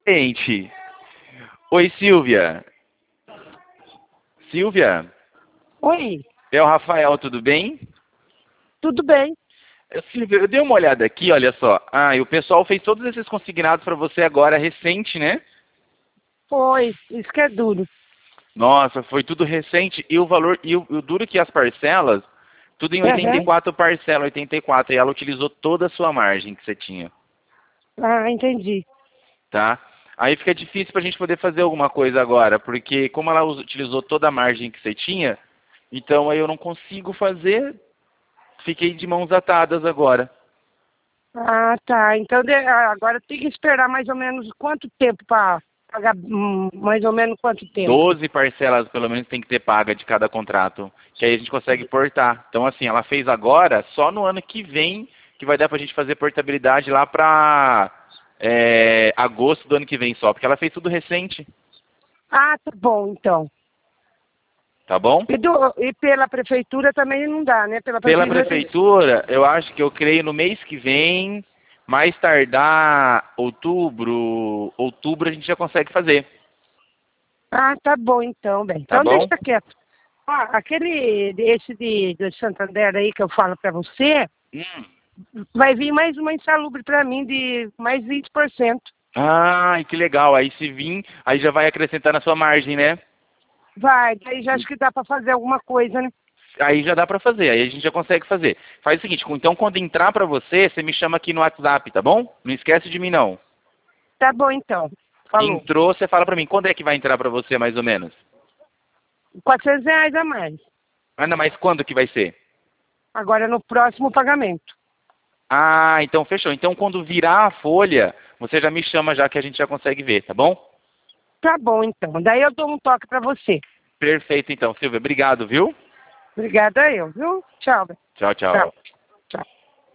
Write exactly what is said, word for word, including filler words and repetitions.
Gente. Oi, Silvia. Silvia, Oi, é o Rafael, tudo bem? tudo bem? Eh, Silvia, eu dei uma olhada aqui, olha só. Ah, e o pessoal fez todos esses consignados para você agora, recente, né? Foi, isso que é duro. Nossa, foi tudo recente. E o valor, e o, o duro que as parcelas, tudo em oitenta e Aham. quatro parcela, oitenta e quatro. E ela utilizou toda a sua margem que você tinha, Ah, entendi. tá? Aí fica difícil para a gente poder fazer alguma coisa agora, porque como ela us- utilizou toda a margem que você tinha, então aí eu não consigo fazer, fiquei de mãos atadas agora. Ah, tá. Então de- ah, agora tem que esperar mais ou menos quanto tempo para pagar, hum, mais ou menos quanto tempo? Doze parcelas, pelo menos, tem que ter paga de cada contrato, que aí a gente consegue portar. Então, assim, ela fez agora, só no ano que vem, que vai dar pra gente fazer portabilidade lá pra é, agosto do ano que vem só, porque ela fez tudo recente, Ah, tá bom, então. tá bom? E, do- e pela prefeitura também não dá, né? Pela Pela prefeitura tem... prefeitura, eu acho que eu creio no mês que vem, mais tardar outubro, outubro a gente já consegue fazer, Ah, tá bom, então, bem. tá Então deixa bom? quieto. Ah, aquele, esse de, de Santander aí que eu falo para você, Hum. vai vir mais uma insalubre para mim de mais vinte por cento. Ai, que legal. Aí se vir, aí já vai acrescentar na sua margem, né? Vai, daí já acho que dá para fazer alguma coisa, né? Aí já dá pra fazer, aí a gente já consegue fazer. Faz o seguinte, então quando entrar pra você, você me chama aqui no WhatsApp, tá bom? Não esquece de mim não. Tá bom, então. Falou. Entrou, você fala pra mim, quando é que vai entrar pra você mais ou menos? quatrocentos reais a mais. Ainda mais quando que vai ser? Agora no próximo pagamento. Ah, então fechou. Então quando virar a folha, você já me chama já que a gente já consegue ver, tá bom? Tá bom, então. Daí eu dou um toque para você. Perfeito então, Silvia. Obrigado, viu? Obrigada eu, viu? Tchau. Tchau, Tchau. tchau.